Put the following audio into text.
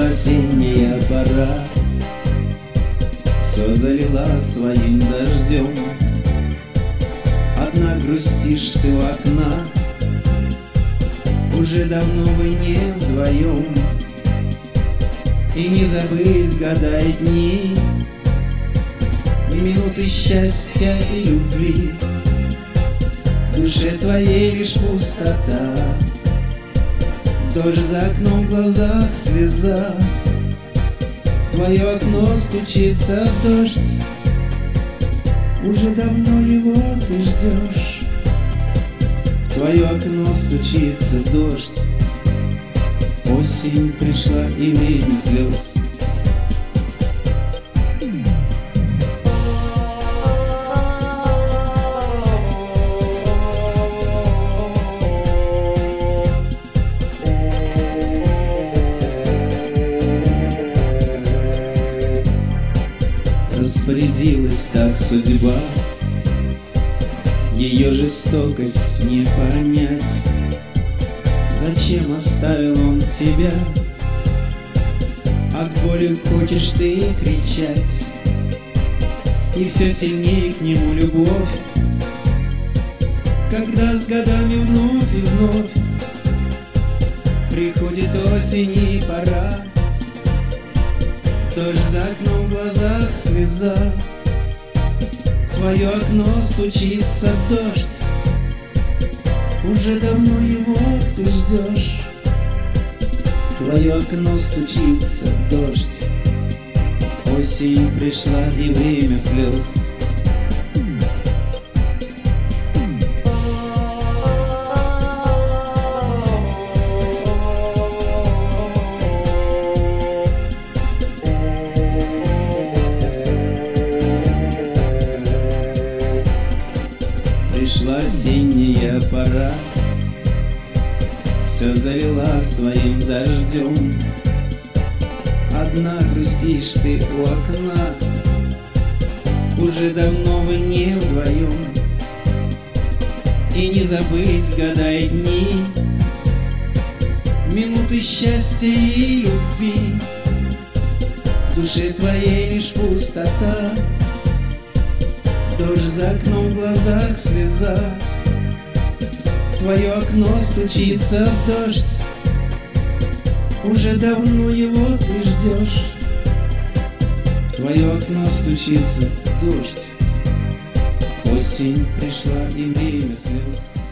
Пришла осенняя пора, все залила своим дождем. Одна грустишь ты у окна, уже давно вы не вдвоем. И не забыть года и дни, и минуты счастья и любви. В душе твоей лишь пустота, дождь за окном, в глазах слеза. В твое окно стучится дождь, уже давно его ты ждешь. В твое окно стучится дождь, осень пришла и время слез. Распорядилась так судьба, ее жестокость не понять. Зачем оставил он тебя? От боли хочешь ты кричать, и все сильнее к нему любовь. Когда с годами вновь и вновь приходит осень и пора, дождь за окном, в глазах слеза. В твое окно стучится дождь, уже давно его ты ждешь. В твое окно стучится дождь, осень пришла и время слез. Пришла осенняя пора, все залила своим дождем. Одна грустишь ты у окна, уже давно вы не вдвоем. И не забыть года и дни, минуты счастья и любви. В душе твоей лишь пустота, дождь за окном, в глазах слеза. В твое окно стучится дождь, уже давно его ты ждешь. В твое окно стучится дождь, осень пришла и время слез.